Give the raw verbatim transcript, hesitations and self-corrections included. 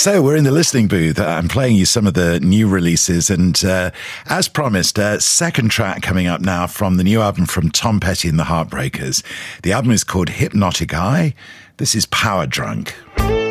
So we're in the listening booth. I'm playing you some of the new releases, and uh, as promised, uh, second track coming up now from the new album from Tom Petty and the Heartbreakers. The album is called Hypnotic Eye. This is Power Drunk.